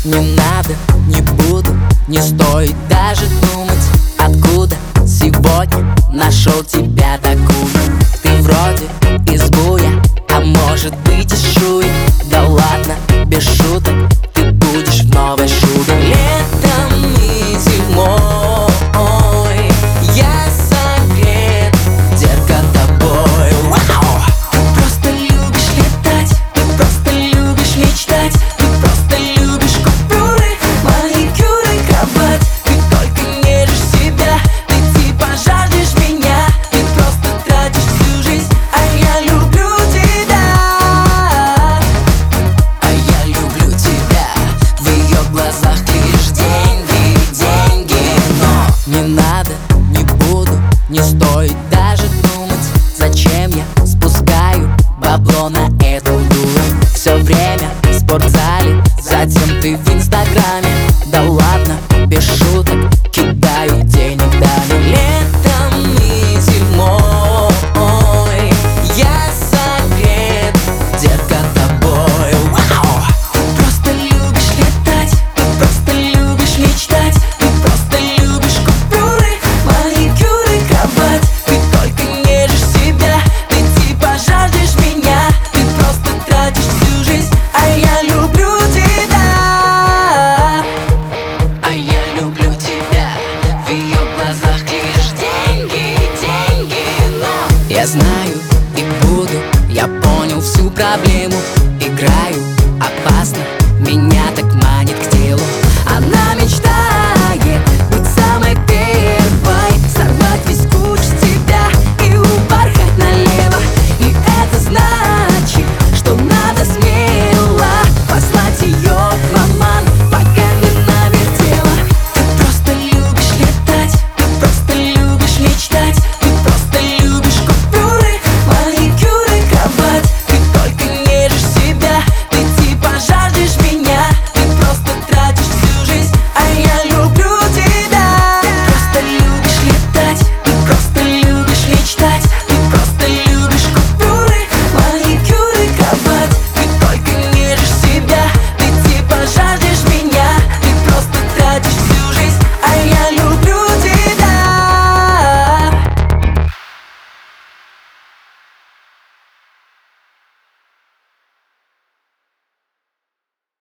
Не надо, не буду, не стоит даже думать, откуда сегодня нашел тебя такую. Ты вроде из Буя, а может быть из Шуи. Да ладно, без шуток, ты будешь в новой шубе. Летом и зимой я согрет только тобой. Вау! Ты просто любишь летать, ты просто любишь мечтать, ты просто любишь купюры, маникюры, кровать. Ты только нежишь себя, ты типа жаждешь меня, ты просто тратишь всю жизнь, а я люблю тебя. А я люблю тебя, в ее глазах лишь деньги, деньги. Но не надо, не буду, не стоит даже думать, зачем я спускаю бабло на эту дуру. Все время в спортзале, затем ты в инстаграме.